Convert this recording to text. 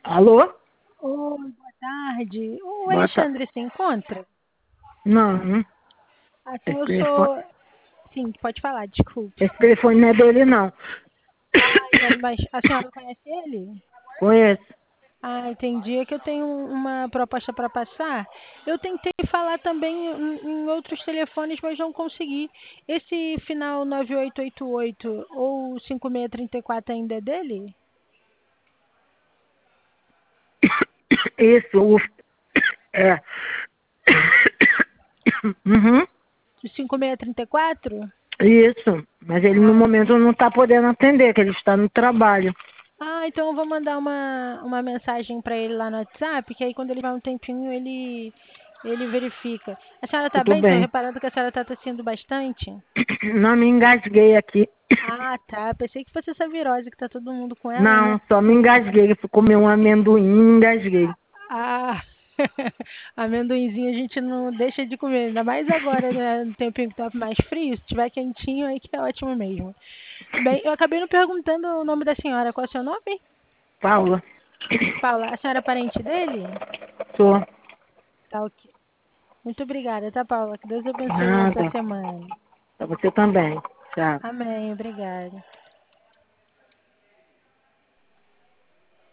Alô? Oi, boa tarde. O Boa tarde. Alexandre se encontra? Não, Assim, esse eu telefone, sou. Sim, pode falar, desculpe. esse telefone não é dele, não. Ah, então, mas a senhora conhece ele? Conheço. Ah, entendi. É que eu tenho uma proposta para passar. Eu tentei falar também em outros telefones, mas não consegui. Esse final 9888 ou 5634 ainda é dele? Isso, é. Uhum, O 5634? isso. Mas ele no Ah, momento não está podendo atender, que ele está no trabalho. então eu vou mandar uma mensagem para ele lá no WhatsApp, que aí quando ele vai um tempinho ele verifica. A senhora tá Tudo bem? Tô bem. reparando que a senhora tá tossindo bastante. Não me engasguei aqui. Ah, tá. Pensei que fosse essa virose que tá todo mundo com ela, Não, né? só me engasguei. Eu fui comer um amendoim e me engasguei. Ah, amendoinzinho a gente não deixa de comer, ainda mais agora, né? No tempinho que tá mais frio, se tiver quentinho aí que é ótimo mesmo. Bem, eu acabei não perguntando o nome da senhora. Qual é o seu nome? Paula, Paula. A senhora é parente dele? sou. Tá ok. Muito obrigada, tá, Paula? Que Deus abençoe a sua Nada. semana. Pra você também. Tchau. Amém, obrigada.